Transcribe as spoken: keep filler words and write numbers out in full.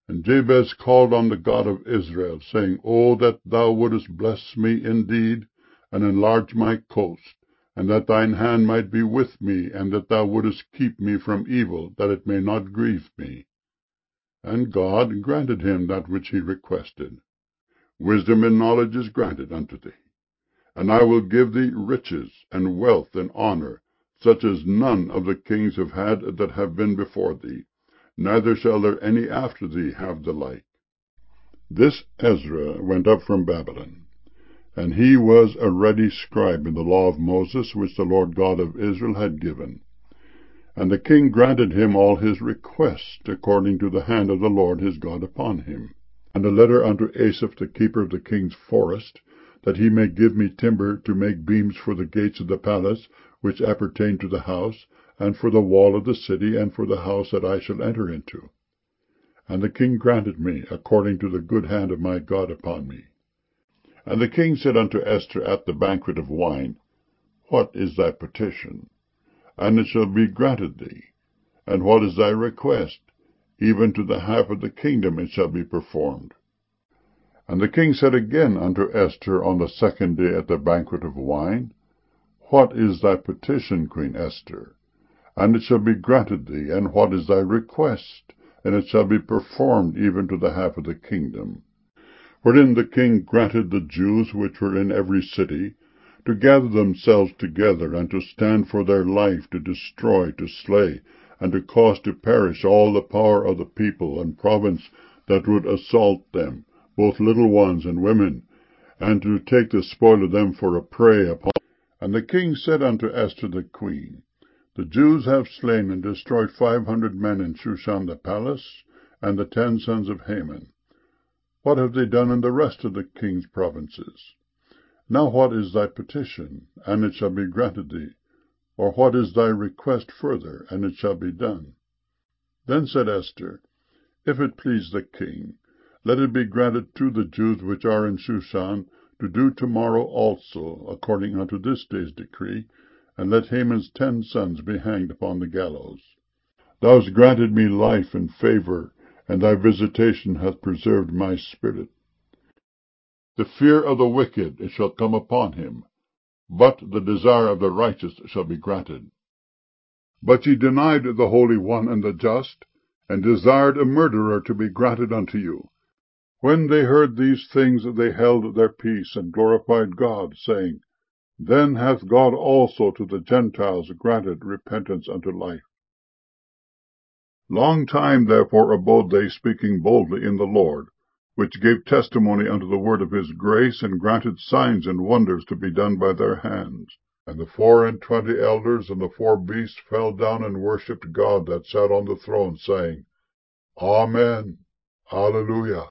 And Jabez called on the God of Israel, saying, O that thou wouldest bless me indeed, and enlarge my coast, and that thine hand might be with me, and that thou wouldest keep me from evil, that it may not grieve me. And God granted him that which he requested. Wisdom and knowledge is granted unto thee. And I will give thee riches, and wealth, and honor, such as none of the kings have had that have been before thee, neither shall there any after thee have the like. This Ezra went up from Babylon, and he was a ready scribe in the law of Moses, which the Lord God of Israel had given. And the king granted him all his requests, according to the hand of the Lord his God upon him. And a letter unto Asaph the keeper of the king's forest, that he may give me timber to make beams for the gates of the palace, which appertain to the house, and for the wall of the city, and for the house that I shall enter into. And the king granted me, according to the good hand of my God upon me. And the king said unto Esther at the banquet of wine, What is thy petition? And it shall be granted thee. And what is thy request? Even to the half of the kingdom it shall be performed. And the king said again unto Esther on the second day at the banquet of wine, What is thy petition, Queen Esther? And it shall be granted thee. And what is thy request? And it shall be performed even to the half of the kingdom. Wherein the king granted the Jews which were in every city to gather themselves together, and to stand for their life, to destroy, to slay, and to cause to perish all the power of the people and province that would assault them, both little ones and women, and to take the spoil of them for a prey upon. And the king said unto Esther the queen, The Jews have slain and destroyed five hundred men in Shushan the palace, and the ten sons of Haman. What have they done in the rest of the king's provinces? Now what is thy petition? And it shall be granted thee. Or what is thy request further? And it shall be done. Then said Esther, If it please the king, let it be granted to the Jews which are in Shushan to do tomorrow also, according unto this day's decree, and let Haman's ten sons be hanged upon the gallows. Thou hast granted me life and favor, and thy visitation hath preserved my spirit. The fear of the wicked it shall come upon him, but the desire of the righteous shall be granted. But ye denied the Holy One and the just, and desired a murderer to be granted unto you. When they heard these things, they held their peace, and glorified God, saying, Then hath God also to the Gentiles granted repentance unto life. Long time therefore abode they, speaking boldly in the Lord, which gave testimony unto the word of his grace, and granted signs and wonders to be done by their hands. And the four and twenty elders and the four beasts fell down and worshipped God that sat on the throne, saying, Amen, Alleluia.